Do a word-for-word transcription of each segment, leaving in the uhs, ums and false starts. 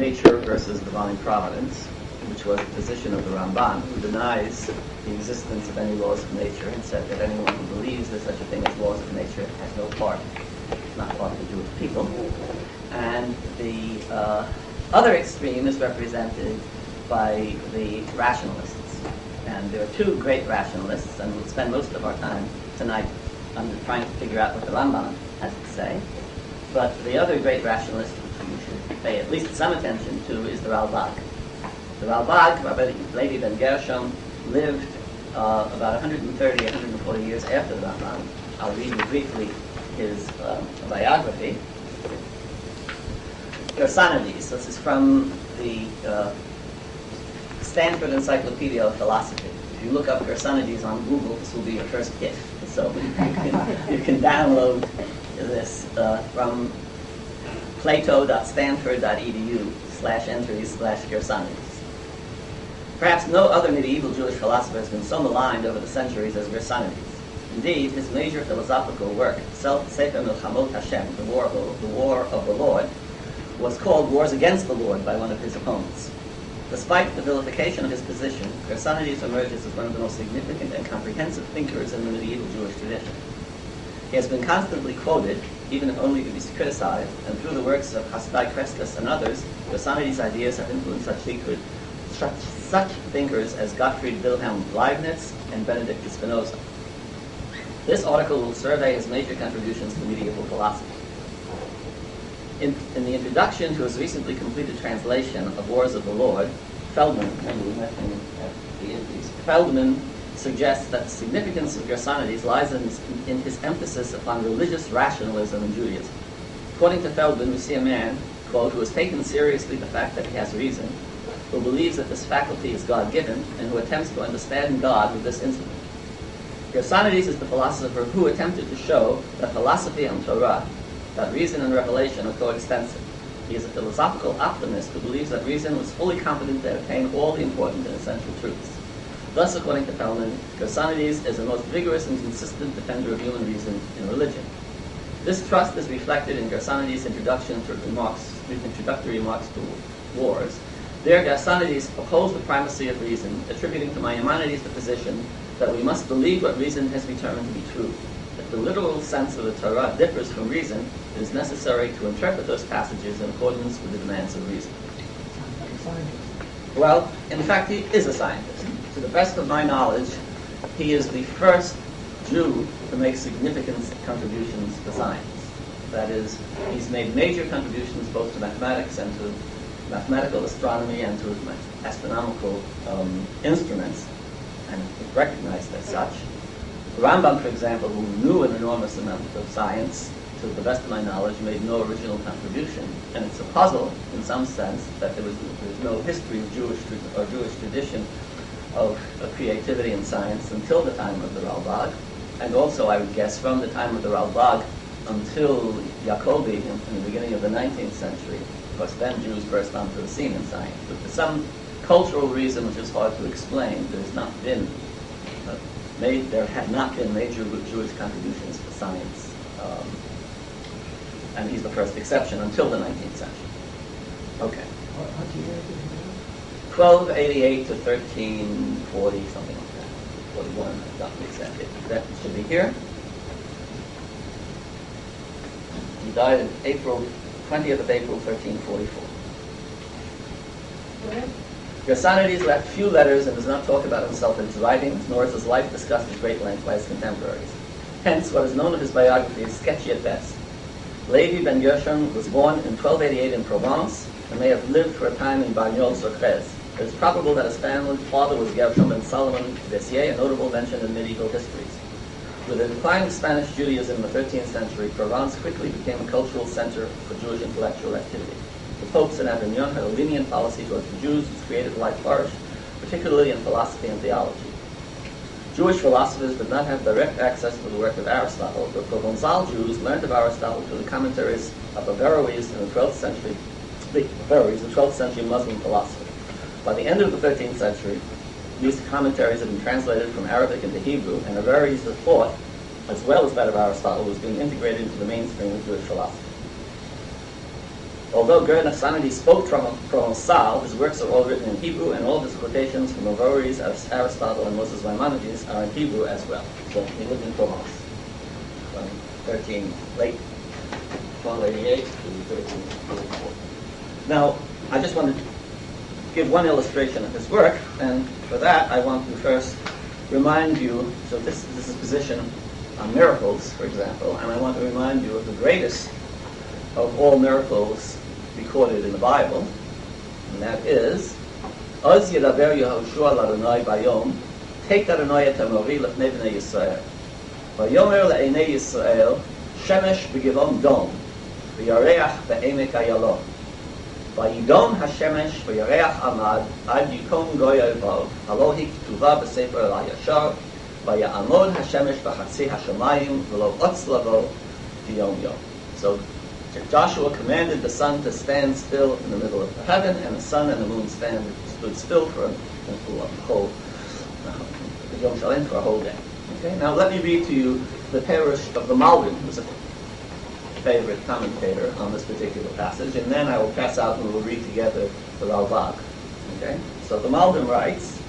nature versus divine providence, which was the position of the Ramban, who denies the existence of any laws of nature and said that anyone who believes there's such a thing as laws of nature has no part, not part of the Jewish people. And the uh, other extreme is represented by the rationalists. And there are two great rationalists, and we'll spend most of our time tonight on trying to figure out what the Ramban has to say. But the other great rationalist, which we should pay at least some attention to, is the Ralbag. The Ralbag, Rabbi Levi ben Gershom, lived uh, about one hundred thirty, one hundred forty years after the Ramban. I'll read you briefly his um, biography. Gersonides, this is from the uh, Stanford Encyclopedia of Philosophy. If you look up Gersonides on Google, this will be your first hit. So you can, you can download this uh, from plato.stanford.edu slash entries slash Gersonides. Perhaps no other medieval Jewish philosopher has been so maligned over the centuries as Gersonides. Indeed, his major philosophical work, Sefer Milchamot Hashem, the War of the, the War of the Lord, was called Wars Against the Lord by one of his opponents. Despite the vilification of his position, Gersonides emerges as one of the most significant and comprehensive thinkers in the medieval Jewish tradition. He has been constantly quoted, even if only to be criticized, and through the works of Hasidai Crescas and others, Gersonides' ideas have influenced such thinkers, such, such thinkers as Gottfried Wilhelm Leibniz and Benedict Spinoza. This article will survey his major contributions to medieval philosophy. In, in the introduction to his recently completed translation of Wars of the Lord, Feldman, remember we met him at the Indies, Feldman suggests that the significance of Gersonides lies in his, in his emphasis upon religious rationalism in Judaism. According to Feldman, we see a man, quote, who has taken seriously the fact that he has reason, who believes that this faculty is God-given, and who attempts to understand God with this instrument. Gersonides is the philosopher who attempted to show that philosophy and Torah, that reason and revelation, are coextensive. He is a philosophical optimist who believes that reason was fully competent to attain all the important and essential truths. Thus, according to Feldman, Gersonides is the most vigorous and consistent defender of human reason in religion. This trust is reflected in Gersonides' introduction to remarks, introductory remarks to Wars. There, Gersonides opposed the primacy of reason, attributing to Maimonides the position that we must believe what reason has determined to be true. If the literal sense of the Torah differs from reason, it is necessary to interpret those passages in accordance with the demands of reason. Well, in fact, he is a scientist. To the best of my knowledge, he is the first Jew to make significant contributions to science. That is, he's made major contributions both to mathematics and to mathematical astronomy and to astronomical um, instruments, and is recognized as such. Rambam, for example, who knew an enormous amount of science, to the best of my knowledge, made no original contribution. And it's a puzzle, in some sense, that there was there's no history of Jewish or Jewish tradition of, of creativity in science until the time of the Ralbag, and also, I would guess, from the time of the Ralbag until Jacobi in, in the beginning of the nineteenth century. Of course, then Jews burst onto the scene in science. But for some cultural reason, which is hard to explain, there's not been uh, made, there had not been major Jewish contributions to science. Um, and he's the first exception until the nineteenth century. Okay. twelve eighty-eight to thirteen forty, something like that. forty-one, I got the exact date. That should be here. He died in April, twentieth of April, thirteen forty-four. Gersonides left few letters and does not talk about himself in his writings, nor is his life discussed at great length by his contemporaries. Hence, what is known of his biography is sketchy at best. Levi ben Gershom was born in twelve eighty-eight in Provence and may have lived for a time in Bagnols-sur-Crèze. It is probable that his family father was Gershom ben Solomon Bessier, a notable mention in medieval histories. With the decline of Spanish Judaism in the thirteenth century, Provence quickly became a cultural center for Jewish intellectual activity. The popes in Avignon had a lenient policy towards the Jews whose creative life flourished, particularly in philosophy and theology. Jewish philosophers did not have direct access to the work of Aristotle, but Provençal Jews learned of Aristotle through the commentaries of Averroes in the twelfth century, the Averroes, the twelfth century Muslim philosopher. By the end of the thirteenth century, these commentaries had been translated from Arabic into Hebrew, and Averroes' thought, as well as that of Aristotle, was being integrated into the mainstream of Jewish philosophy. Although Ger Nachmanides spoke from Provençal, his works are all written in Hebrew, and all his quotations from Averroes, Aristotle, and Moses Maimonides are in Hebrew as well. So he lived in Provence from thirteen, late twelve eighty-eight to thirteen forty-four. Now, I just want to give one illustration of his work, and for that I want to first remind you, so this, this is his position on miracles, for example, and I want to remind you of the greatest of all miracles recorded in the Bible, and that is, Az Yedaber Yehoshua l'Adonai Bayom, Take Adonai et Amori l'fnei b'nei Yisrael. Vayomer le'enei Yisrael, Shemesh b'givon dom, v'yareach be'emek ayalon. Vayidom hashemesh v'yareach amad, ad yikon goy elvav, halo hi k'tuva b'sefer el-hayashar, vaya'amod hashemesh b'chatzi hashamayim, v'lo otz lavo v'yom yom. So Joshua commanded the sun to stand still in the middle of the heaven, and the sun and the moon stand, stood still for a, for a whole uh, Yom Shalem, for a whole day. Okay. Now let me read to you the Perush of the Malbim, who's a favorite commentator on this particular passage, and then I will pass out and we will read together the Ralbag. Okay. So the Malbim writes,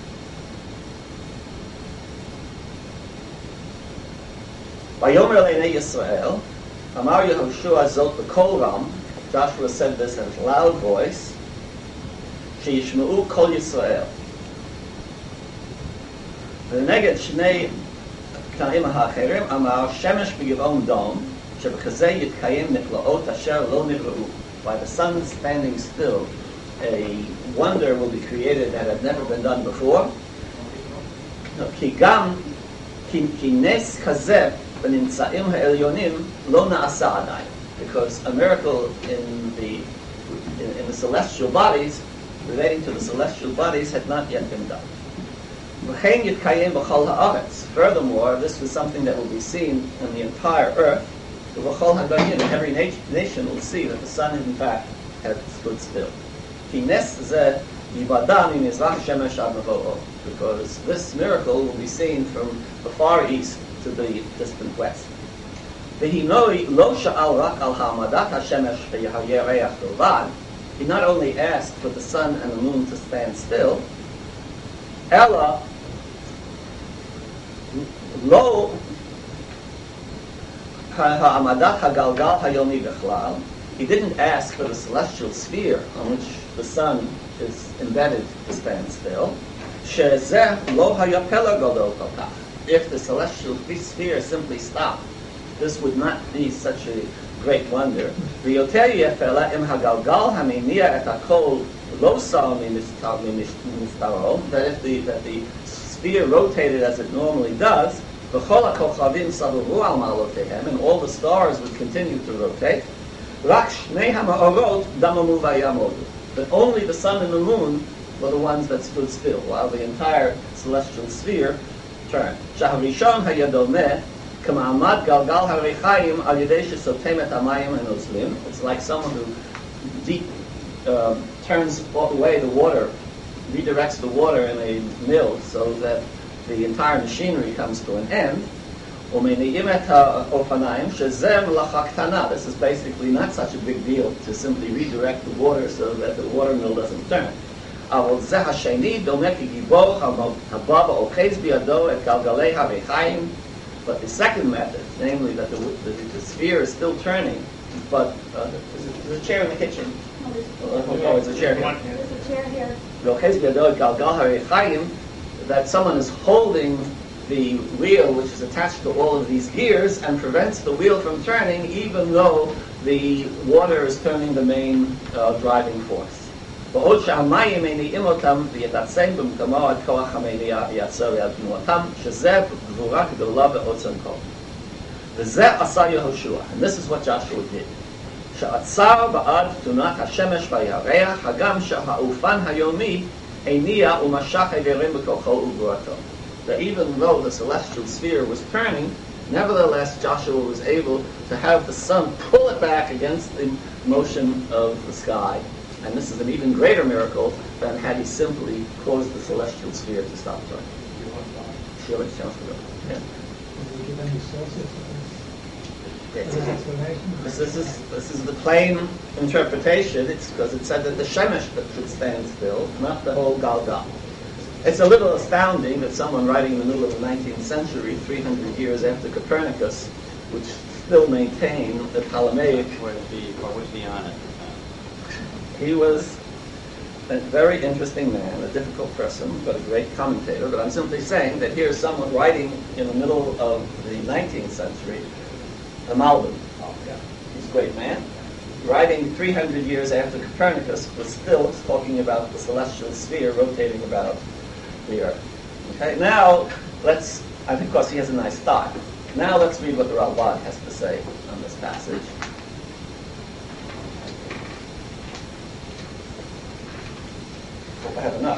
Vayomer le'nei Yisrael, Amar Yehoshua zot b'kol ram, Joshua said this in a loud voice, Sheyishma'u kol Yisrael. V'neged shnei k'na'im ha'acherim, Amar shemesh b'givon dom, sheb'chazeh yitkayim nifla'ot asher lo nivra'u. By the sun standing still, a wonder will be created that had never been done before. Ki gam, ki nes kazeh, because a miracle in the in, in the celestial bodies, relating to the celestial bodies, had not yet been done. Furthermore, this was something that will be seen in the entire earth. Every nation will see that the sun, in fact, had stood still. Because this miracle will be seen from the far east to the distant west. He not only asked for the sun and the moon to stand still, Ella lo ha'amadat hagalgal hayomi bechlal. He didn't ask for the celestial sphere on which the sun is embedded to stand still. Shezeh lo hayapela gadol kolkach. If the celestial sphere simply stopped, this would not be such a great wonder. That if the, that the sphere rotated as it normally does, and all the stars would continue to rotate, but only the sun and the moon were the ones that stood still, while the entire celestial sphere turned. It's like someone who deep, uh, turns away the water, redirects the water in a mill so that the entire machinery comes to an end. This is basically not such a big deal to simply redirect the water so that the water mill doesn't turn. But the second method, namely that the, the, the sphere is still turning, but uh, there's, a, there's a chair in the kitchen. Oh, there's a chair here. There's a chair here. That someone is holding the wheel which is attached to all of these gears and prevents the wheel from turning even though the water is turning the main uh, driving force. בעוד שהמים מניעים אותם ויתעצם במקומו עד כוח המניעה ויעצור על תנועתם, שזה גבורה גדולה ועוצם כל. וזה עשה יהושע, and this is what Joshua did. שעצר בעד תנועת השמש והירח, הגם שהאופן היומי הניע ומשך איברים בכוחו וגבורתו. That even though the celestial sphere was turning, nevertheless Joshua was able to have the sun pull it back against the motion of the sky. And this is an even greater miracle than had he simply caused the celestial sphere to stop turning. Yeah. This, this is this is the plain interpretation. It's because it said that the Shemesh that should stand still, not the whole Galgal. It's a little astounding that someone writing in the middle of the nineteenth century, three hundred years after Copernicus, would still maintain the Ptolemaic. What was the, what was the on it? He was a very interesting man, a difficult person, but a great commentator. But I'm simply saying that here's someone writing in the middle of the nineteenth century, a Malbim. Oh, yeah. He's a great man. Writing three hundred years after Copernicus was still talking about the celestial sphere rotating about the Earth. Okay, now let's, I think because he has a nice style. Now let's read what the Ralbag has to say on this passage. I have enough.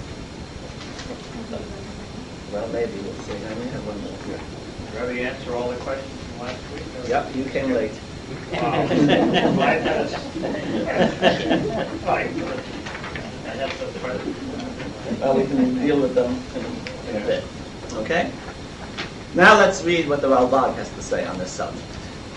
Well, maybe we'll see. I may have one more here. Did Rabbi answer all the questions from last week? Or? Yep, you came late. Wow. My best. Fine. I have some questions. Well, we can deal with them in, in a bit. Okay? Now let's read what the Ralbag has to say on this subject.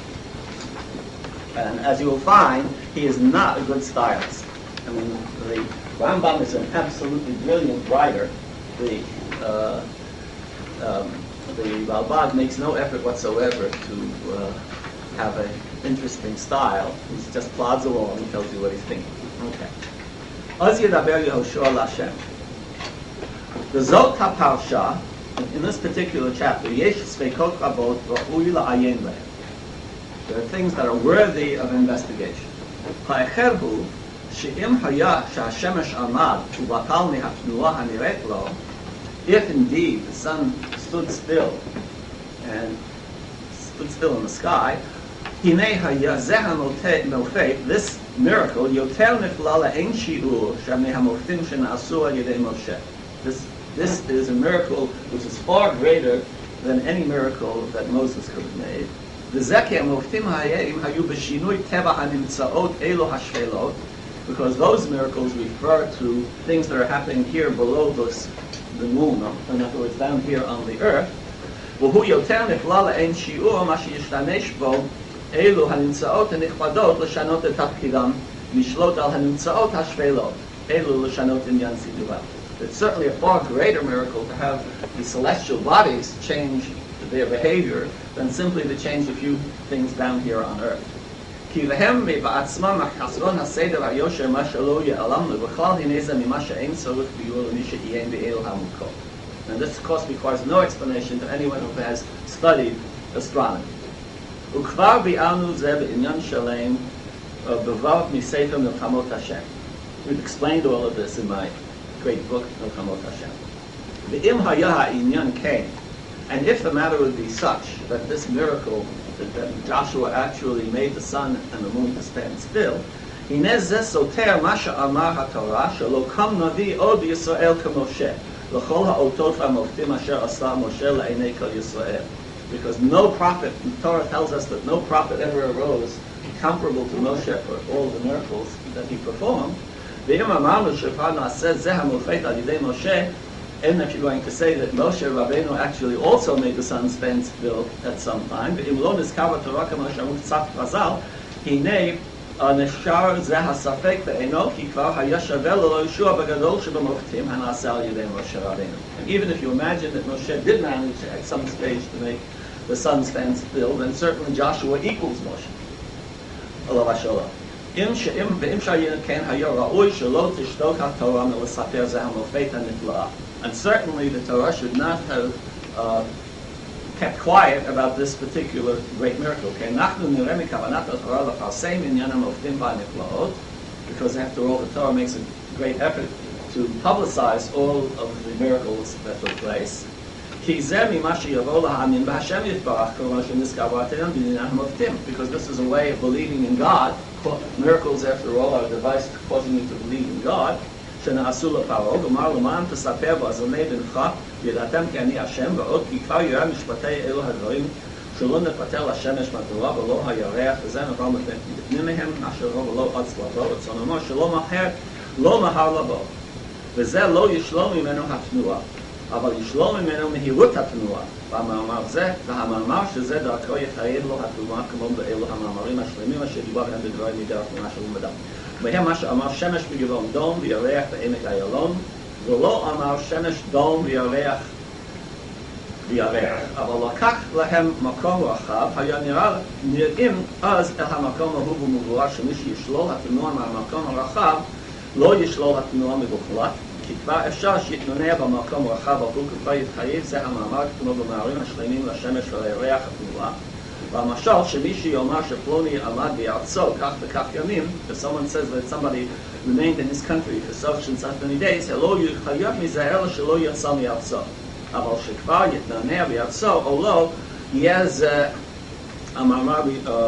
And as you will find, he is not a good stylist. I mean, the Rambam is an absolutely brilliant writer. The uh, um, the Ralbag makes no effort whatsoever to uh, have an interesting style. He just plods along and tells you what he's thinking. Okay. Az Yedaber Yehoshua Lashem. The Zot HaParsha, in this particular chapter, Yesh Sveikot Rabot Ra'ui La'ayin Lehem. There are things that are worthy of investigation. Ha'echer hu she'im haya she'hashemesh amad u'batal mi'hatnuah haniret lo, if indeed the sun stood still and stood still in the sky, hinei haya zeh ha'nofet, this miracle, yoter nifla le'ein shi'ur she'amei ha'moftim she'na'asu al yedei Moshe. This This is a miracle which is far greater than any miracle that Moses could have made. Because those miracles refer to things that are happening here below this, the moon, in other words, down here on the earth. It's certainly a far greater miracle to have the celestial bodies change their behavior than simply to change a few things down here on earth. And this, of course, requires no explanation to anyone who has studied astronomy. We've explained all of this in my great book, Milchamot Hashem. V'im haya ha'inyan came, and if the matter would be such that this miracle, that, that Joshua actually made the sun and the moon to stand still, hinez zeh soter masha amar haTorah shelo kam navi od Yisrael k'Moshe l'chol ha'otot ha'moftim asher asa Moshe la'einei kol Yisrael. Because no prophet, the Torah tells us that no prophet ever arose comparable to Moshe for all the miracles that he performed. And if you're going to say that Moshe Rabbeinu actually also made the sun stand still at some time, and even if you imagine that Moshe did manage at some stage to make the sun stand still, then certainly Joshua equals Moshe. Allah Hashallah. And certainly the Torah should not have uh, kept quiet about this particular great miracle. Because after all, the Torah makes a great effort to publicize all of the miracles that took place. Because this is a way of believing in God. Miracles, after all, are a device causing you to believe in God. אבל ישלול ממנו מהירות התנועה. והמאמר זה, והמאמר שזה דרכו יחייב לו התנועה כמו באלו המאמרים השלמים אשר דיבר בהם בדברי מדרך מה שהוא מדבר. מהם מה שאמר שמש בגבעון דום וירח בעמק איילון, ולא אמר שמש דום וירח וירח, אבל לקח להם מקום רחב, היה נראה, נראים אז אל המקום ההוא במבואר שמי שישלול התנועה מהמקום הרחב, לא ישלול התנועה מבוחלט, כי כבר אפשר שיתנונע במקום רחב, אבל הוא כבר יתחייב, זה המאמר כמו במאמרים השלמים לשמש ולירח התנועה. והמשל שמי שיאמר שפלוני עמד בארצו כך וכך ימים, if someone says that somebody remained in his country for such and such many days, לא יחייב מזה אלא שלא יצא מארצו. אבל שכבר יתנענע בארצו או לא, יהיה זה המאמר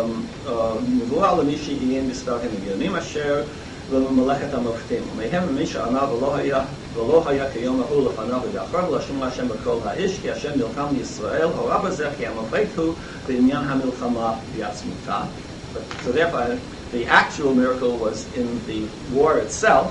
מבואר למי שעיין מספר המגיונים אשר למלאכת המופתים. ומהם מי שאמר ולא היה, ולא היה כיום ההוא לפניו ולאחריו, ולשום להשם בכל האיש, כי השם נלחם לישראל, הורה בזה כי המופת הוא בעניין המלחמה בעצמותה. So therefore, the actual miracle was in the war itself.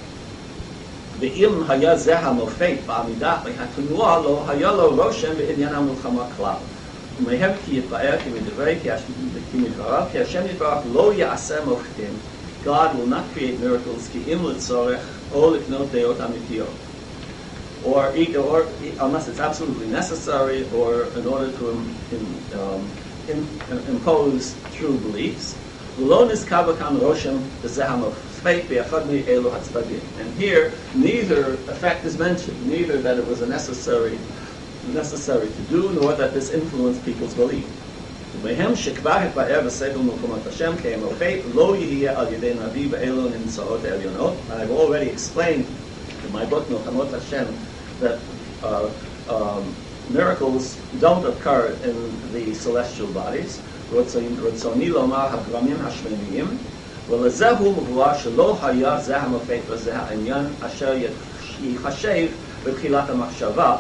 ואם היה זה המופת בעמידה והתנועה, לא היה לו רושם בעניין המלחמה כלל. ומהם כי יתבאר כי מדברי, כי מדבריו, כי השם יתברך לא יעשה מופתים. God will not create miracles כי אם לצורך או לקנות דעות אמיתיות. Or, or unless it's absolutely necessary or in order to in, um, in, impose true beliefs. לא נזכר בכאן רושם בזה המופת באחד מאלו הצדדים. And here, neither effect is mentioned, neither that it was a necessary, necessary to do, nor that this influenced people's belief. ובהם שכבר התבאר בספר מלחמות השם כי המופת לא יהיה על ידי נביא באלו נמצאות העליונות. I've already explained in my book מלחמות השם that uh, um, miracles don't occur in the celestial bodies. רצוני לומר הגרמים השמיימיים, ולזהו מבואר שלא היה זה המופת וזה העניין אשר יחשב בתחילת המחשבה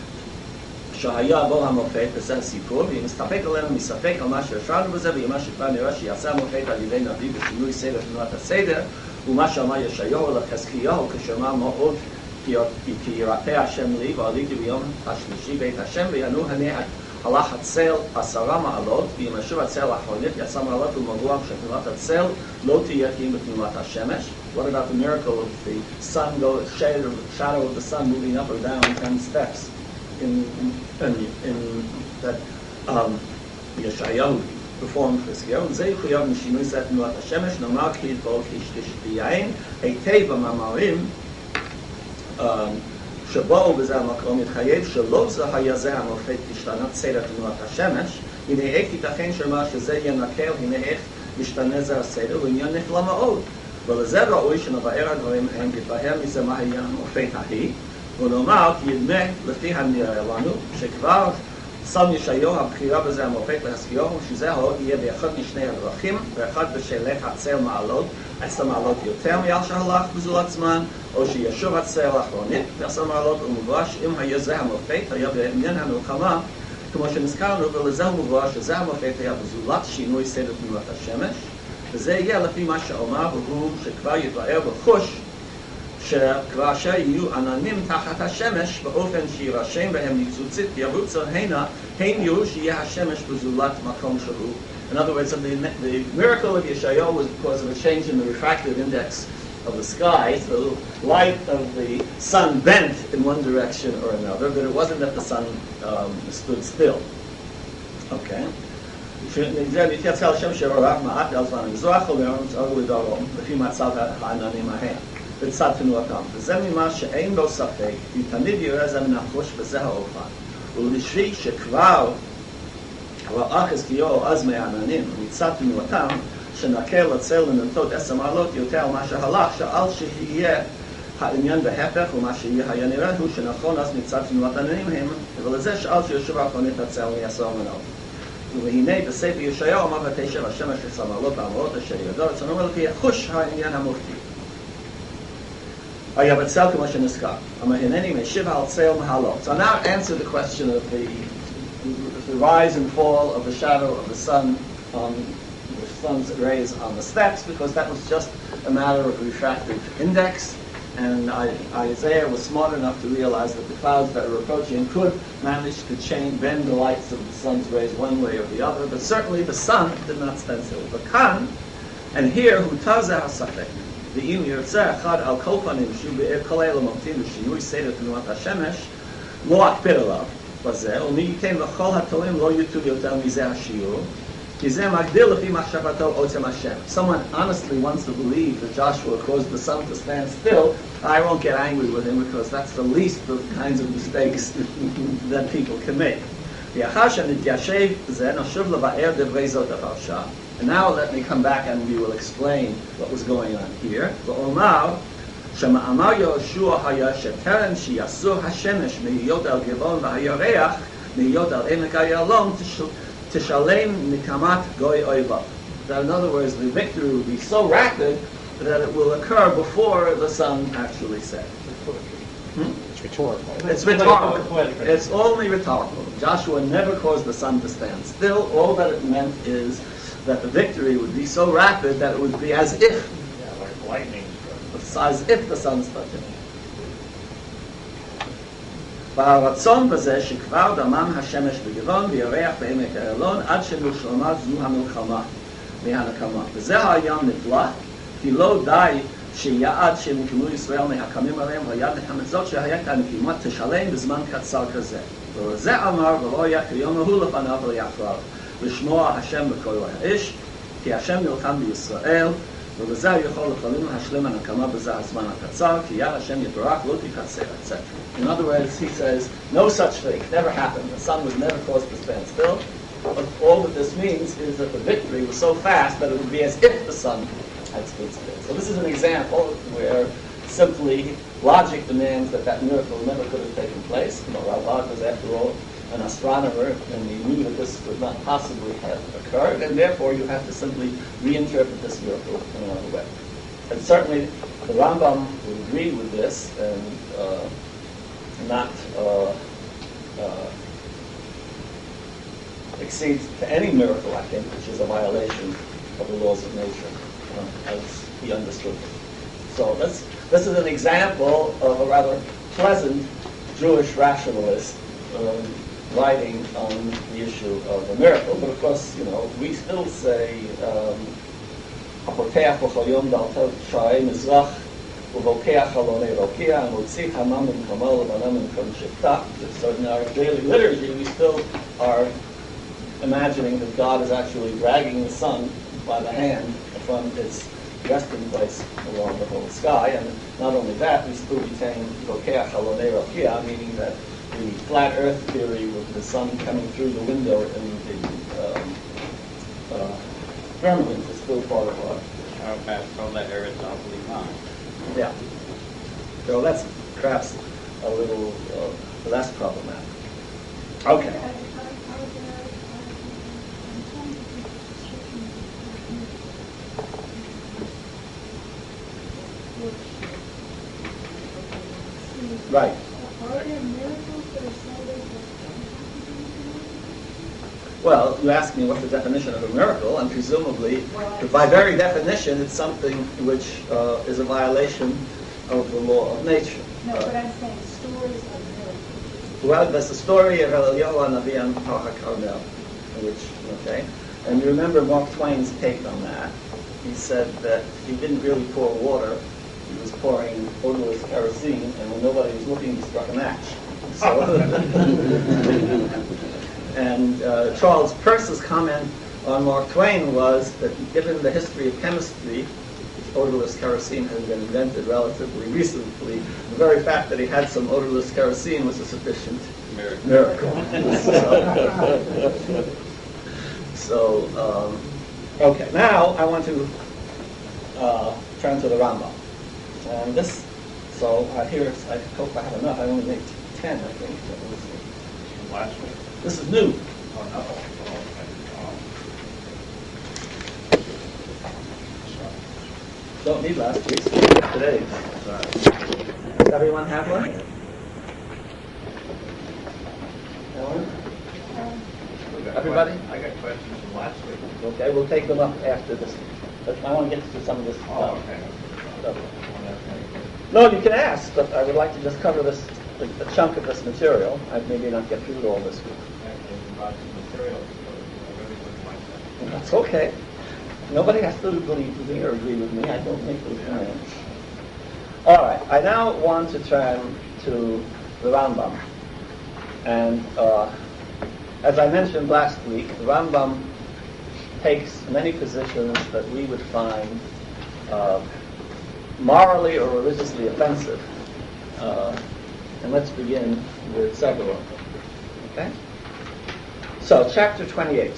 שהיה בו המופת וזה הסיפור, ואם נסתפק עלינו מספק על מה שהשארנו בזה, ומה שכבר נראה שיעשה המופת על ידי נביא בשינוי סדר תנועת הסדר, ומה שאמר ישעיהו לחזקיהו כשאמר מאוד כי ירפא השם לי ועליתי ביום השלישי בית השם וינוע הנה הלך הצל עשרה מעלות, ואם אשוב הצל האחרונית יצא מעלות ומבואר שתנועת הצל לא תהיה כי אם בתנועת השמש. What about the miracle of the sun, go, shadow, shadow of the sun moving up or down ten steps in, in, in that um, Yeshayahu performed for Xkiyahu? וזה יחויב משינוי זה תנועת השמש, נאמר כי יתבואו כשתשתיין היטב המאמרים שבאו בזה המקום יתחייב שלא זה היה זה המופת השתנת סדר תנועת השמש, הנה איך ייתכן שאמר שזה ינקל, הנה איך משתנה זה הסדר, ועניין נפלא מאוד. ולזה ראוי שנבאר הדברים הם יתבהר מזה מה היה המופת ההיא, ונאמר כי ידמה לפי הנראה לנו שכבר שם ישעיהו הבחירה בזה המופת להזכירו שזה העוד יהיה באחד משני הדרכים, ואחד בשאלת הצל מעלות, עשר מעלות יותר מעל שהלך בזולת זמן, או שישוב הצל האחרונית בעשר מעלות, ומובא שאם היה זה המופת היה בעניין המלחמה, כמו שנזכרנו, ולזה הוא מבואר שזה המופת היה בזולת שינוי סדר תנועת השמש, וזה יהיה לפי מה שאומר, והוא שכבר יתבאר בחוש, שכבר אשר יהיו עננים תחת השמש באופן שירשם בהם ניצוצית ירוצו הנה, הם יראו שיהיה השמש בזולת מקום שהוא. In other words, the, the miracle of Yeshayahu was because of a change in the refractive index of the sky. The light of the sun bent in one direction or another, but it wasn't that the sun um, stood still. Okay. יתייצא על שם שרח מעט על זמן המזרח ולארץ לדרום, לפי מצב העננים ההם. בצד תנועתם. וזה ממה שאין לו ספק, כי תמיד יראה זה מן החוש בזה האופן. ולשבי שכבר ראה חזקיהו אז מהעננים, מצד תנועתם, שנקל לצל לנטות עשר מעלות יותר על מה שהלך, שאל שיהיה העניין בהפך, ומה שהיה נראה הוא שנכון אז מצד תנועת עננים הם, ולזה שאל שיושב האחרונית הצל מעשר מעלות. והנה בספר ישעיהו אמר ותשב השמש עשר מעלות באמרות אשר ידע רצונו אומר לפי חוש העניין המופתי. היה בצל כמו שנזכר. אמר הנני משיב על צל מהלות. So now answer the question of the, the rise and fall of the shadow of the sun on the sun's rays on the steps, because that was just a matter of refractive index. and I, Isaiah was smart enough to realize that the clouds that were approaching could manage to change, bend the lights of the sun's rays one way or the other, but certainly the sun did not stand still. But Khan, and here, who tazeh hasafek, the im yirtzeh echad al kol panim shu be'er kol elam omtim v'shinui seder tnuat hashemesh lo akpir alav bazeh u'mi yitem v'chol hatolim lo yutu yoter mizeh hashiur ki zeh magdil lefi machshavato otzem Hashem. Someone honestly wants to believe that Joshua caused the sun to stand still. I won't get angry with him because that's the least of the kinds of mistakes that people can make. And now let me come back and we will explain what was going on here. That in other words, the victory will be so rapid that it will occur before the sun actually sets. Hmm? It's rhetorical. It's rhetorical. It's only rhetorical. Joshua never caused the sun to stand still. All that it meant is that the victory would be so rapid that it would be as if, Yeah, like lightning. as if the sun struck it. והרצון בזה שכבר דמם השמש בגבעון וירח בעמק איילון עד שנושלמה זו המלחמה מהנקמה. וזה היה נפלא, כי לא די שיעד שנקמו ישראל מהקמים עליהם, היד נחמת זאת שהיה כאן כמעט תשלם בזמן קצר כזה. ולזה אמר ולא היה כיום ההוא לפניו ולאחריו, לשמוע השם בקול האש, כי השם נלחם בישראל, ובזה הוא יכול לכללים להשלים הנקמה בזה הזמן הקצר, כי יד השם יתברך לא תקצר, et cetera. In other words, he says, no such thing, never happened. The sun was never caused to stand still. But all that this means is that the victory was so fast that it would be as if the sun had stood still. So this is an example where simply logic demands that that miracle never could have taken place. You know, Ravad was, after all, an astronomer, and he knew that this could not possibly have occurred, and therefore you have to simply reinterpret this miracle in another way. And certainly the Rambam would agree with this, and uh, not uh, uh, accede to any miracle, I think, which is a violation of the laws of nature, uh, as he understood them. So this, this is an example of a rather pleasant Jewish rationalist um, writing on the issue of a miracle. But of course, you know, we still say, "Hapoteach b'chol yom daltot sha'arei mizrach uvokeach alonei rokia and motzi hamam min kamal lebanam min kam shivta." So in our daily liturgy, we still are imagining that God is actually dragging the sun by the hand from its resting place along the whole sky. And not only that, we still retain vokeach alonei rokia, meaning that the flat Earth theory with the sun coming through the window in the um, uh, firmament is still part of our. Our past told that Aristotle mine. Yeah. So that's perhaps a little uh, less problematic. Okay. Right. Well, you ask me what's the definition of a miracle, and presumably, by very definition, it's something which uh, is a violation of the law of nature. No, but I'm saying stories of miracles. Well, there's the story of Eliyahu Hanavi and HaKarmel, which, okay, and you remember Mark Twain's take on that. He said that he didn't really pour water, he was pouring odorless kerosene, and when nobody was looking, he struck a match. So, and uh, Charles Peirce's comment on Mark Twain was that given the history of chemistry, odorless kerosene had been invented relatively recently, the very fact that he had some odorless kerosene was a sufficient Miracle. miracle. so, so um, okay, now I want to uh, turn to the Rambam. And this, so uh, here, I hope I have enough. I only made ten, I think. That was, Last week. this is new. Oh, no. Oh, Don't need last week's. Today. Does everyone have one? Ellen? I got Everybody? que- I got questions from last week. Okay, we'll take them up after this. But I want to get to some of this. Oh, stuff. okay. stuff. No, you can ask, but I would like to just cover this, a, a chunk of this material. I maybe not get through it all this week. Actually, about the material, so I really wouldn't like that. That's okay. Nobody has to believe with me or agree with me. I don't make those demands. All right. I now want to turn to the Rambam. And uh, as I mentioned last week, the Rambam takes many positions that we would find uh, morally or religiously offensive. Uh, and let's begin with several of them. Okay? So, chapter twenty-eight.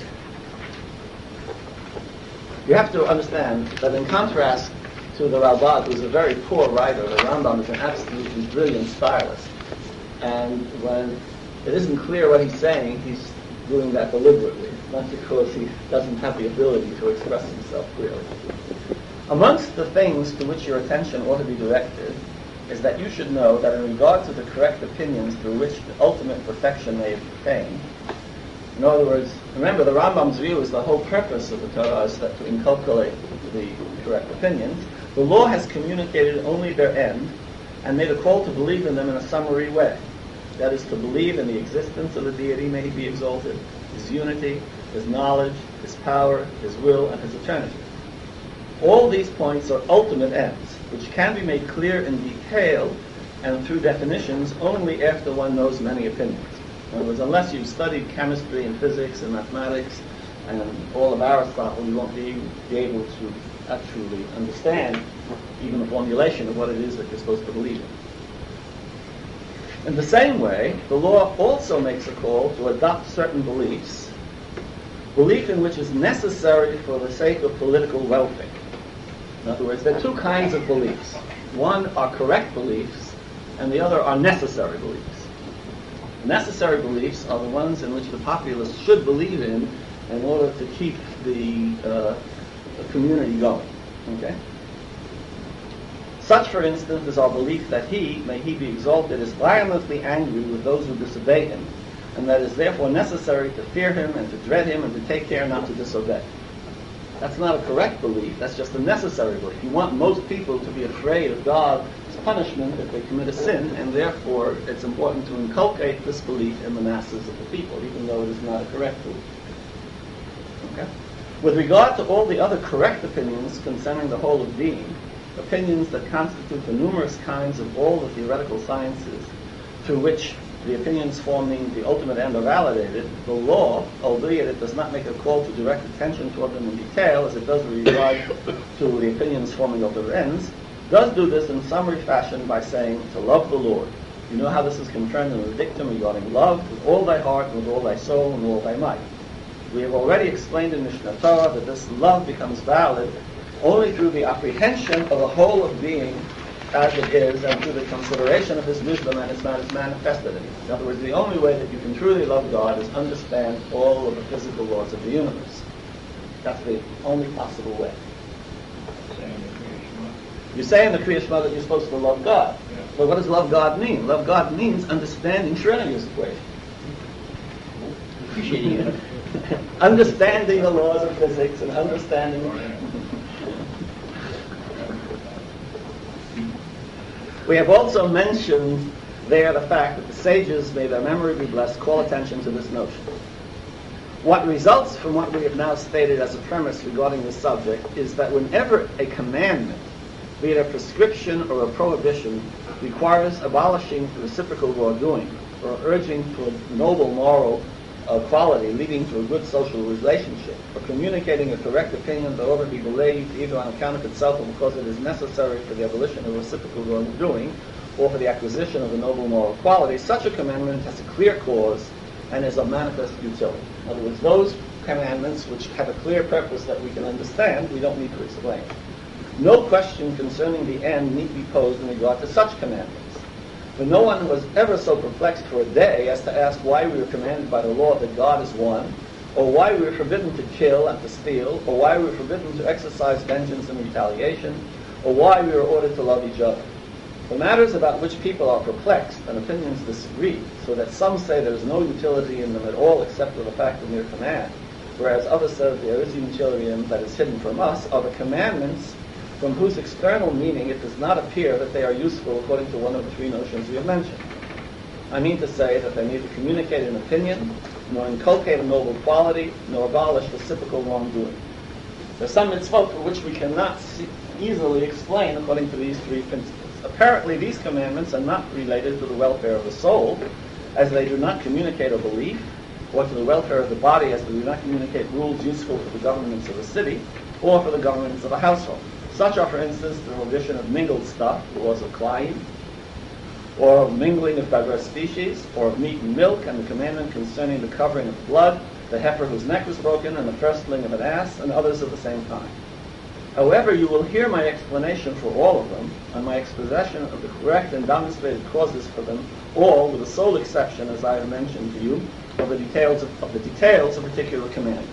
You have to understand that in contrast to the Ralbag, who's a very poor writer, the Rambam is an absolutely brilliant stylist. And when it isn't clear what he's saying, he's doing that deliberately, not because he doesn't have the ability to express himself clearly. Amongst the things to which your attention ought to be directed is that you should know that in regard to the correct opinions through which the ultimate perfection may obtain, in other words, remember the Rambam's view is the whole purpose of the Torah is that to inculcate the correct opinions. The law has communicated only their end and made a call to believe in them in a summary way. That is, to believe in the existence of the deity, may he be exalted, his unity, his knowledge, his power, his will, and his eternity. All these points are ultimate ends, which can be made clear in detail and through definitions only after one knows many opinions. In other words, unless you've studied chemistry and physics and mathematics and all of Aristotle, you won't be, be able to actually understand even the formulation of what it is that you're supposed to believe in. In the same way, the law also makes a call to adopt certain beliefs, belief in which is necessary for the sake of political welfare. In other words, there are two kinds of beliefs. One are correct beliefs, and the other are necessary beliefs. Necessary beliefs are the ones in which the populace should believe in in order to keep the, uh, the community going. Okay? Such, for instance, is our belief that he, may he be exalted, is violently angry with those who disobey him, and that it is therefore necessary to fear him and to dread him and to take care not to disobey. That's not a correct belief, that's just a necessary belief. You want most people to be afraid of God's punishment if they commit a sin, and therefore it's important to inculcate this belief in the masses of the people, even though it is not a correct belief. Okay? With regard to all the other correct opinions concerning the whole of being, opinions that constitute the numerous kinds of all the theoretical sciences through which the opinions forming the ultimate end are validated, the law, albeit it does not make a call to direct attention toward them in detail, as it does with regard to the opinions forming ultimate ends, does do this in summary fashion by saying to love the Lord. You know how this is confirmed in the dictum regarding love with all thy heart, with all thy soul, and all thy might. We have already explained in Mishnah Torah that this love becomes valid only through the apprehension of the whole of being as it is, and through the consideration of his wisdom and his man is manifested in it. In other words, the only way that you can truly love God is understand all of the physical laws of the universe. That's the only possible way. You say in the Kriya Shema that you're supposed to love God. Yeah. But what does love God mean? Love God means understanding Schrodinger's equation. Appreciating it. Understanding the laws of physics and understanding... We have also mentioned there the fact that the sages, may their memory be blessed, call attention to this notion. What results from what we have now stated as a premise regarding this subject is that whenever a commandment, be it a prescription or a prohibition, requires abolishing reciprocal wrongdoing or urging to a noble moral uh, quality leading to a good social relationship, or communicating a correct opinion that ought to be believed either on account of itself or because it is necessary for the abolition of reciprocal wrongdoing or for the acquisition of a noble moral quality, such a commandment has a clear cause and is of manifest utility. In other words, those commandments which have a clear purpose that we can understand, we don't need to explain. No question concerning the end need be posed in regard to such commandments. For no one was ever so perplexed for a day as to ask why we were commanded by the law that God is one, or why we were forbidden to kill and to steal, or why we were forbidden to exercise vengeance and retaliation, or why we were ordered to love each other. The matters about which people are perplexed and opinions disagree, so that some say there is no utility in them at all except for the fact of mere command, whereas others say there is utility in them that is hidden from us, are the commandments from whose external meaning it does not appear that they are useful according to one of the three notions we have mentioned. I mean to say that they neither communicate an opinion, nor inculcate a noble quality, nor abolish reciprocal wrongdoing. There are some mitzvot for which we cannot see, easily explain according to these three principles. Apparently, these commandments are not related to the welfare of the soul, as they do not communicate a belief, or to the welfare of the body, as they do not communicate rules useful for the governments of a city, or for the governments of a household. Such are, for instance, the prohibition of mingled stuff, the laws of Klein, or of mingling of diverse species, or of meat and milk, and the commandment concerning the covering of blood, the heifer whose neck was broken, and the firstling of an ass, and others of the same kind. However, you will hear my explanation for all of them, and my exposition of the correct and demonstrated causes for them all, with the sole exception, as I have mentioned to you, of the details of, of the details of particular commandments.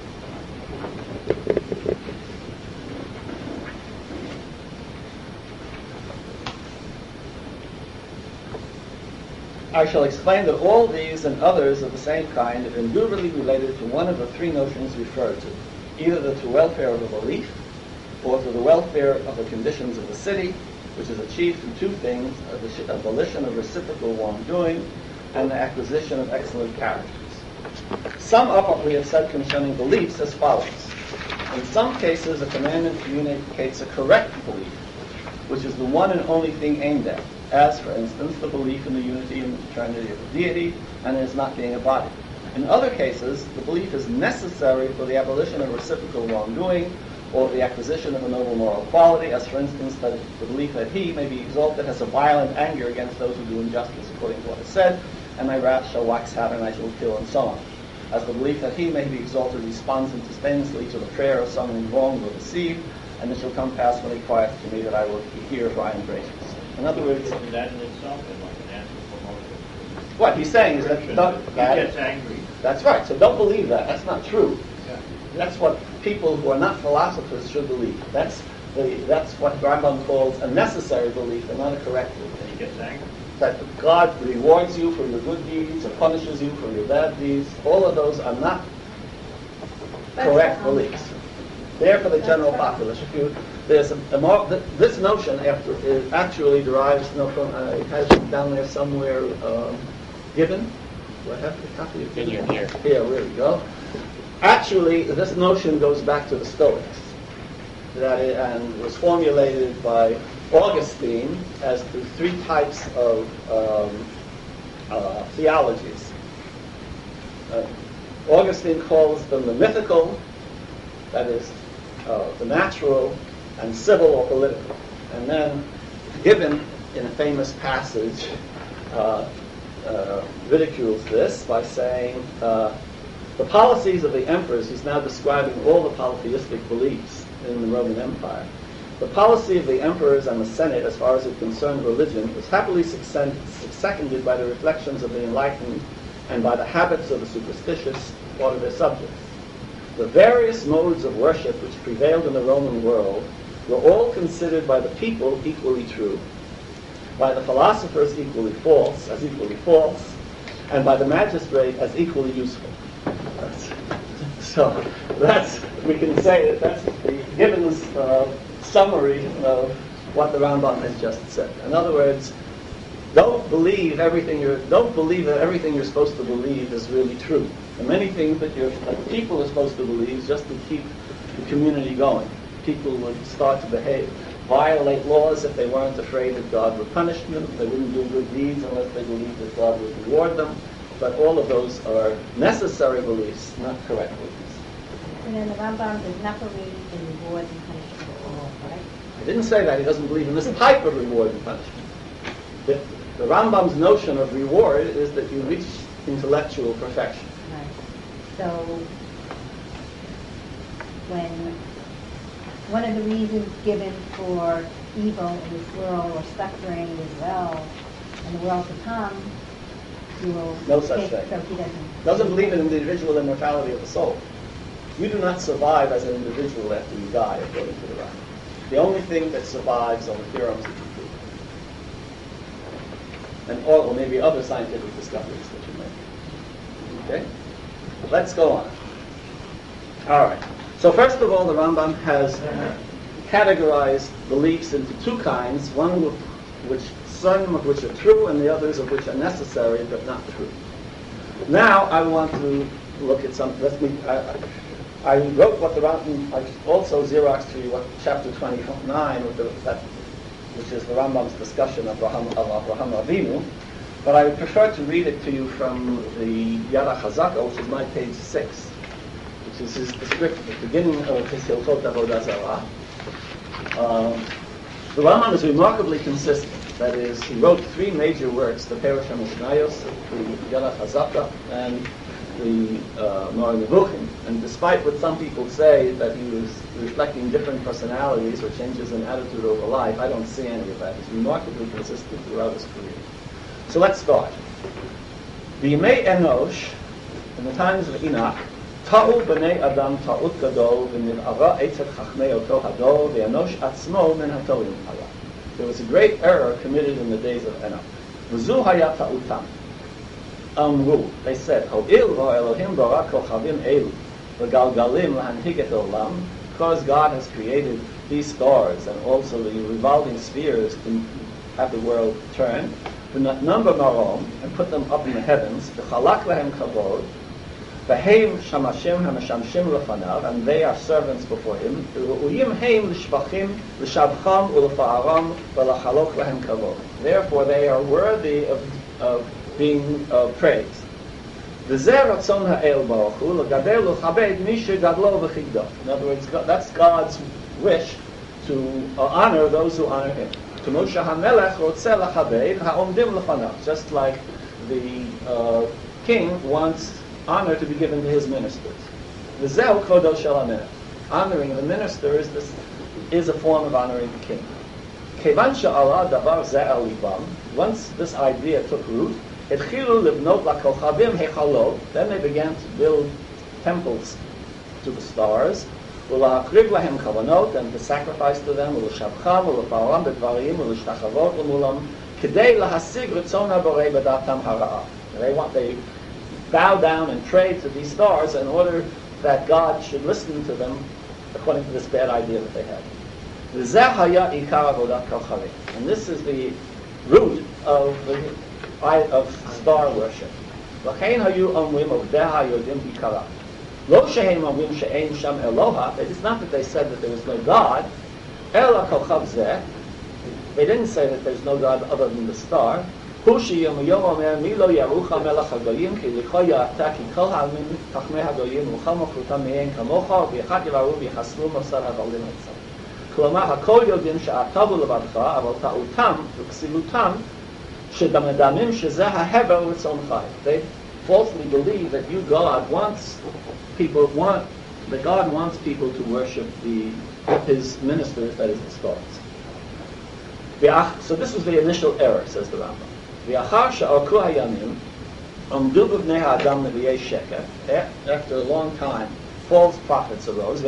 I shall explain that all these and others of the same kind are indubitably related to one of the three notions referred to, either to the welfare of a belief, or to the welfare of the conditions of the city, which is achieved through two things: the abolition of reciprocal wrongdoing and the acquisition of excellent characters. Sum up what we have said concerning beliefs as follows. In some cases, a commandment communicates a correct belief, which is the one and only thing aimed at, as, for instance, the belief in the unity and the eternity of the deity, and in his not being a body. In other cases, the belief is necessary for the abolition of reciprocal wrongdoing, or the acquisition of a noble moral quality, as, for instance, that the belief that he may be exalted has a violent anger against those who do injustice, according to what is said, and my wrath shall wax hot and I shall kill, and so on. As the belief that he may be exalted responds instantaneously to the prayer of someone wronged or deceived, and it shall come past when he crieth to me that I will hear, for I am gracious. In other words, Isn't that in itself is like an answer for Moses? what he's saying is that, don't, He that gets angry. that's right. So don't believe that. That's not true. Yeah. That's what people who are not philosophers should believe. That's the, that's what Rambam calls a necessary belief and not a correct belief. And he gets angry. That God rewards you for your good deeds or punishes you for your bad deeds. All of those are not correct beliefs. They're for the general populace. If you, there's a, a more, th- this notion after it actually derives no, from, uh, it has it down there somewhere um, given. Do I have the copy of Here, here. Here, there we go. Actually, this notion goes back to the Stoics, that it, and was formulated by Augustine as to three types of um, uh, theologies. Uh, Augustine calls them the mythical, that is, uh, the natural, and civil or political. And then Gibbon, in a famous passage, uh, uh, ridicules this by saying, uh, the policies of the emperors, he's now describing all the polytheistic beliefs in the Roman Empire. The policy of the emperors and the Senate, as far as it concerned religion, was happily succend- seconded by the reflections of the enlightened and by the habits of the superstitious or of their subjects. The various modes of worship which prevailed in the Roman world were all considered by the people equally true, by the philosophers equally false, as equally false, and by the magistrate as equally useful. That's, so that's, we can say that that's the Gibbon's uh, summary of what the Rambam has just said. In other words, don't believe everything you're, don't believe that everything you're supposed to believe is really true. And many things that, you're, that people are supposed to believe just to keep the community going. People would start to behave, violate laws if they weren't afraid that God would punish them. They wouldn't do good deeds unless they believed that God would reward them. But all of those are necessary beliefs, not correct beliefs. And then the Rambam does not believe in reward and punishment at all, right? I didn't say that. He doesn't believe in this type of reward and punishment. The, the Rambam's notion of reward is that you reach intellectual perfection. Right. So, when one of the reasons given for evil in this world or suffering as well in the world to come, you will No such take, thing. so he doesn't Doesn't believe in the individual immortality of the soul. You do not survive as an individual after you die, according to the Rambam. The only thing that survives are the theorems that you prove. And or, or maybe other scientific discoveries that you make. Okay? Let's go on. All right. So first of all, the Rambam has categorize beliefs into two kinds, one of which, some of which are true and the others of which are necessary but not true. Now I want to look at some, let me, I, I wrote what the Rambam, I also Xeroxed for you what chapter twenty-nine, with the, that, which is the Rambam's discussion of Abraham, of Abraham Avinu, but I would prefer to read it to you from the Yad HaChazaka, which is my page six, which is his description, the beginning of his Hilchot Avodah Zarah. Um, the Rambam is remarkably consistent. That is, he wrote three major works, the Perush HaMishnayos, the Yad HaChazaka, and the uh, Moreh Nevuchim. And despite what some people say, that he was reflecting different personalities or changes in attitude over life, I don't see any of that. He's remarkably consistent throughout his career. So let's start. The Yemei Enosh, in the times of Enoch, Ta'u b'nei Adam ta'ut gadol v'niv'ara etzet chachmei oto hador v'Enosh atzmo min hatolim haya. There was a great error committed in the days of Enoch. V'zu haya ta'utam. Amru, they said, Ho'il v'Elohim bara kochavim elu v'galgalim lahanhig et olam, because God has created these stars and also the revolving spheres to have the world turn, v'natnam b'marom, and put them up in the heavens, v'chalak lahem kavod, v'heim shamashim hamashamshim lefanav, and they are servants before him, v'uyim heim l'shvachim l'shavcham u'lefa'aram v'lachalok lahem kavod. Therefore they are worthy of, of being uh, praised. In other words, that's God's wish to uh, honor those who honor him. Just like the uh, king wants honor to be given to his ministers. Honoring the ministers this is a form of honoring the king. Once this idea took root, then they began to build temples to the stars, and to sacrifice to them, they want, they bow down and pray to these stars in order that God should listen to them according to this bad idea that they had. And this is the root of the of star worship. It is not that they said that there was no God. They didn't say that there's no God other than the star. They falsely believe that you, God, wants people want that God wants people to worship the his ministers, that is the stars. So this was the initial error, says the Rambam. After a long time, false prophets arose.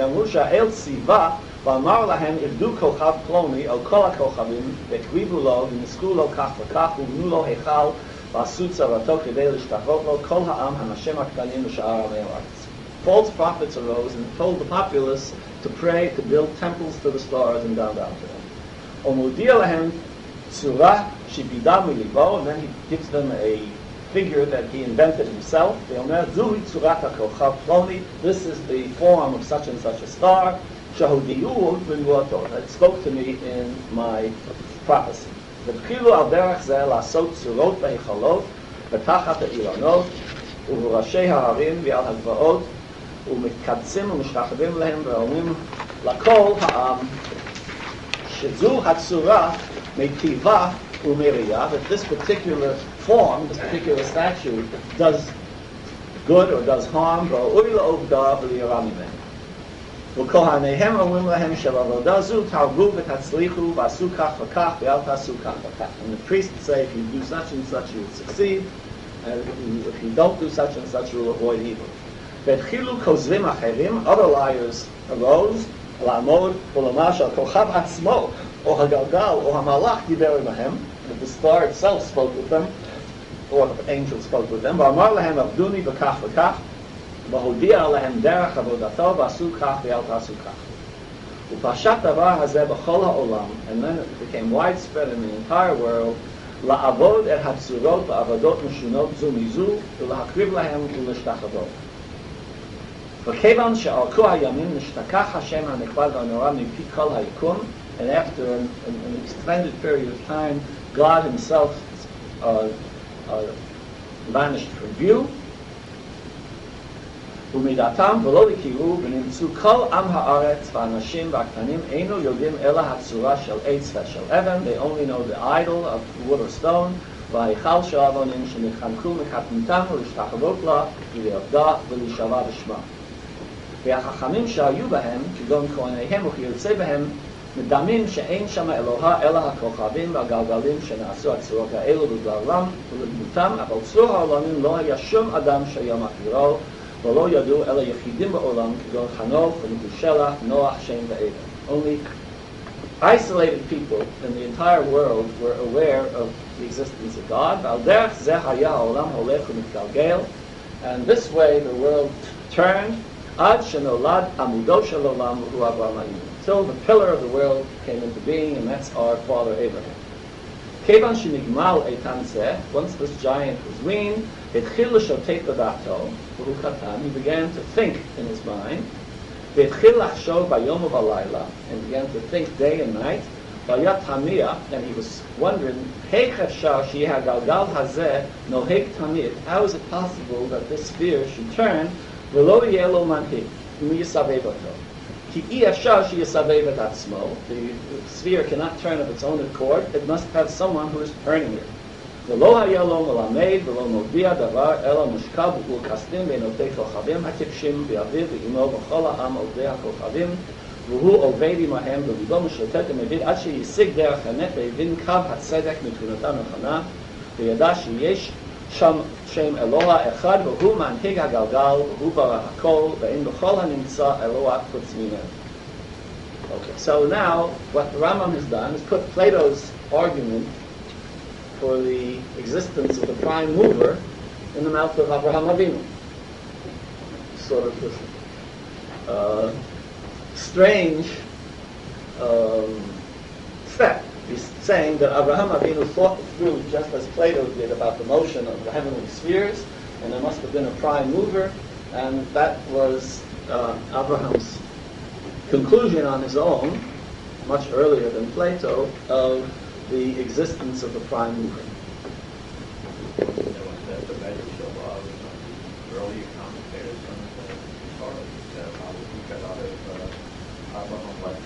ואמר להם, עבדו כוכב פלוני על כל הכוכבים, והקריבו לו, ונסקו לו כך וכך, ובנו לו היכל, ועשו צרתו כדי להשתחוות לו, כל העם, האנשים הקטנים ושאר עמי הארץ. False prophets arose and told the populace to pray, to build temples to the stars and bow down to them. ומודיע להם צורה שבידה מליבו, and then he gives them a figure that he invented himself. ואומר, זוהי צורת הכוכב פלוני, this is the form of such and such a star, that spoke to me in my prophecy. והתחילו על דרך זה לעשות צורות בהיכלות, בתחת האילנות, ובראשי ההרים ועל הגבעות, ומתקדשים ומשתחווים להם ואומרים לכל העם, שזו הצורה מיטיבה ומריעה, that this particular form, this particular statue, does good or does harm, ראוי לעובדה וליראה ממנו. וכהניהם אומרים להם שבעבודה זו תרבו ותצליחו ועשו כך וכך ואל תעשו כך וכך. And the priests say, if you do such and such, you will succeed, and if you don't do such and such, you will avoid evil. והתחילו כוזבים אחרים, other liars arose, לעמוד ולומר שהכוכב עצמו, או הגלגל, או המלאך דיבר עמהם, that the star itself spoke with them, or the angel spoke with them, ואמר להם עבדוני בכך וכך, והודיע להם דרך עבודתו ועשו כך ואל תעשו כך. ופשט דבר הזה בכל העולם, and then it became widespread in the entire world, לעבוד את הצורות בעבודות משונות זו מזו, ולהקריב להם ולהשתחוות. וכיוון שארכו הימים נשתכח השם הנכבד והנורא מפי כל היקום, and after an, an, an extended period of time, God himself uh, uh, vanished from view, ומדעתם ולא הכירו ונמצאו כל עם הארץ והאנשים והקטנים אינו יודעים אלא הצורה של עץ ושל אבן. They only know the idol of wood or stone וההיכל של האבנים שנחנקו מקטנותם ולהשתחוות לה ולעבדה ולהישבע בשמה. והחכמים שהיו בהם כגון כהניהם וכיוצא בהם מדמים שאין שם אלוהה אלא הכוכבים והגלגלים שנעשו הצורות האלו בגללם ולדמותם, אבל צור העולמים לא היה שום אדם שהיה מכירו ולא ידעו אלא יחידים בעולם כגון חנוך ומתושלח, נוח, שם ועבד. Only isolated people in the entire world were aware of the existence of God. ועל דרך זה היה העולם הולך ומתגלגל, and this way the world turned עד שנולד עמודו של עולם והוא אברהם אבינו. Till the pillar of the world came into being, and that's our father Abraham. כיוון שנגמל איתן זה, once this giant was weaned, התחיל לשוטט בדעתו, והוא קטן, he began to think in his mind, והתחיל לחשוב ביום ובלילה, and began to think day and night, והיה תמיע, and he was wondering, איך אפשר שיהיה הגלגל הזה נוהג תמיד? How is it possible that this sphere should turn, ולא יהיה לו מנהיג, מי יסבב אותו? כי אי אפשר שיסבב את עצמו, the sphere cannot turn of its own accord, it must have someone who is turning it. ולא היה לו מלמד ולא מודיע דבר, אלא מושקע בקסדים בין עובדי כוכבים הטיפשים באביו ואמו וכל העם עובדי הכוכבים, והוא עובד עמהם בליבו משוטט ומבין עד שישיג דרך האמת והבין קו הצדק מתבונתה נכונה, וידע שיש שם שם אלוה אחד והוא מנהיג הגלגל והוא ברא הכל ואין בכל הנמצא אלוה חוץ ממנו. Okay, so now what the Rambam has done is put Plato's argument for the existence of the prime mover in the mouth of Abraham Avinu. Sort of this uh, strange um, step. He's saying that Abraham Avinu thought through just as Plato did about the motion of the heavenly spheres, and there must have been a prime mover, and that was uh, Abraham's conclusion on his own, much earlier than Plato, of the existence of the prime mover. There was that the measures of uh, earlier commentators on the Torah said how we got out of uh, Abraham left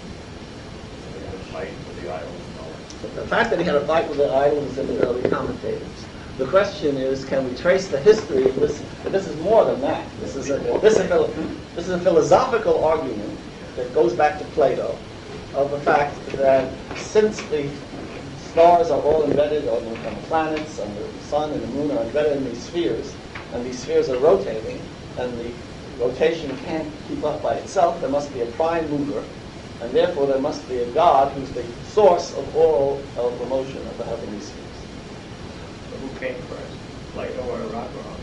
the fight with the idols and all that. But the fact that he had a fight with the idols is in the early commentators. The question is, can we trace the history of this? But this is more than that. This is a this is a, this is a philosophical argument that goes back to Plato, of the fact that since the stars are all embedded, or the planets and the sun and the moon are embedded in these spheres, and these spheres are rotating, and the rotation can't keep up by itself, there must be a prime mover, and therefore there must be a God who's the source of all of the motion of the heavenly spheres. So who came first, Plato or Abraham?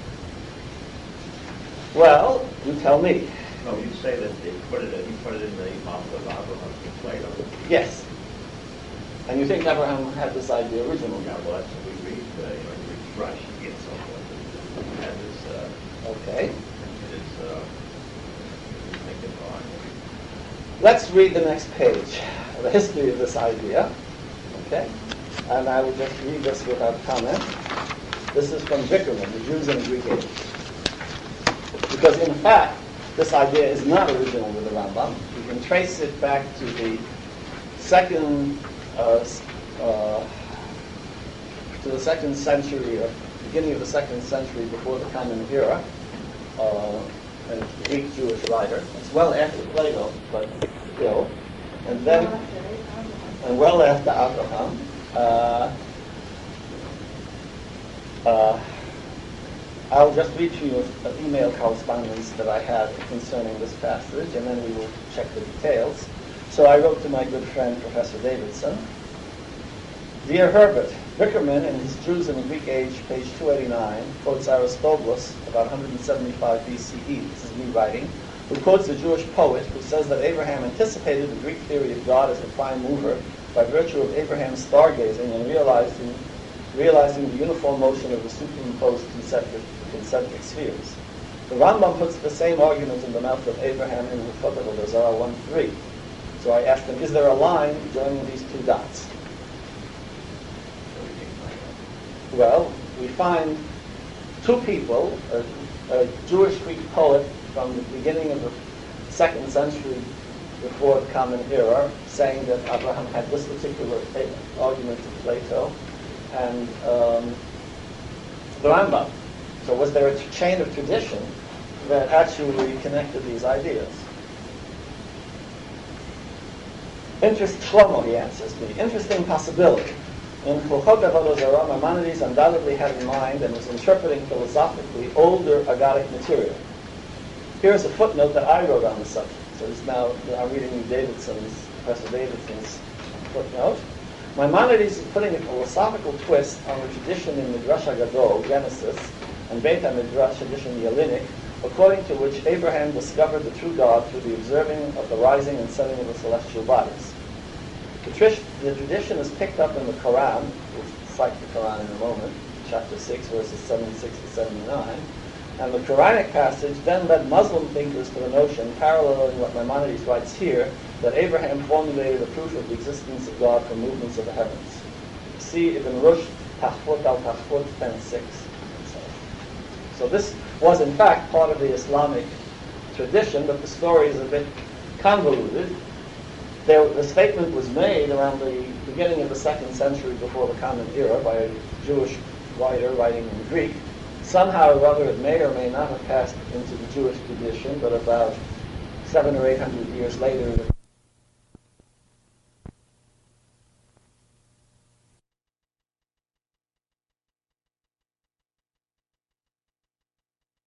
Well, you tell me. No, you say that they put it. He put it in the mouth of Abraham to Plato. Yes. And you think Abraham had this idea originally? Yeah, well, that's what we read. Uh, you know, you read Rush and so forth. And this, uh, Okay. his, uh, his thinking on. Let's read the next page, the history of this idea. Okay? And I will just read this without comment. This is from Vickerman, the Jews in the Greek Age. Because in fact, this idea is not original with the Rambam. You can trace it back to the second, uh, uh, to the second century, or beginning of the second century before the Common Era, uh, and a Greek Jewish writer. It's well after Plato, but still. And then, and well after Abraham. Uh, uh, I'll just read to you an email correspondence that I had concerning this passage, and then we will check the details. So I wrote to my good friend, Professor Davidson. Dear Herbert, Vickerman in his Jews in the Greek Age, page two eighty-nine, quotes Aristobulus, about one hundred seventy-five B C E. This is me writing. who quotes a Jewish poet who says that Abraham anticipated the Greek theory of God as the prime mover by virtue of Abraham's stargazing and realizing, realizing the uniform motion of the superimposed concentric, concentric spheres. The Rambam puts the same argument in the mouth of Abraham in Chotach al-Azara one three. So I asked him, is there a line joining these two dots? Well, we find two people, a, a Jewish Greek poet from the beginning of the second century before the Common Era, saying that Abraham had this particular argument of Plato, and um, the Rambam. So was there a chain of tradition that actually connected these ideas? Interest, Shlomo, he answers me. Interesting possibility. In Chilchot Avodah Zarah, Maimonides undoubtedly had in mind and was interpreting philosophically older Agadic material. Here's a footnote that I wrote on the subject. So it's now, I'm reading Davidson's, Professor Davidson's footnote. Maimonides is putting a philosophical twist on the tradition in Midrash HaGadol, Genesis, and Beit HaMidrash tradition, Yelinic, according to which Abraham discovered the true God through the observing of the rising and setting of the celestial bodies. The, trish, the tradition is picked up in the Quran, we'll cite the Quran in a moment, chapter six, verses seventy-six to seventy-nine, and the Quranic passage then led Muslim thinkers to the notion, paralleling what Maimonides writes here, that Abraham formulated a proof of the existence of God from movements of the heavens. See Ibn Rushd, Tahfut al-Tahfut, ten six. So this was in fact part of the Islamic tradition, but the story is a bit convoluted. There, the statement was made around the beginning of the second century before the Common Era by a Jewish writer writing in Greek. Somehow or other it may or may not have passed into the Jewish tradition, but about seven or eight hundred years later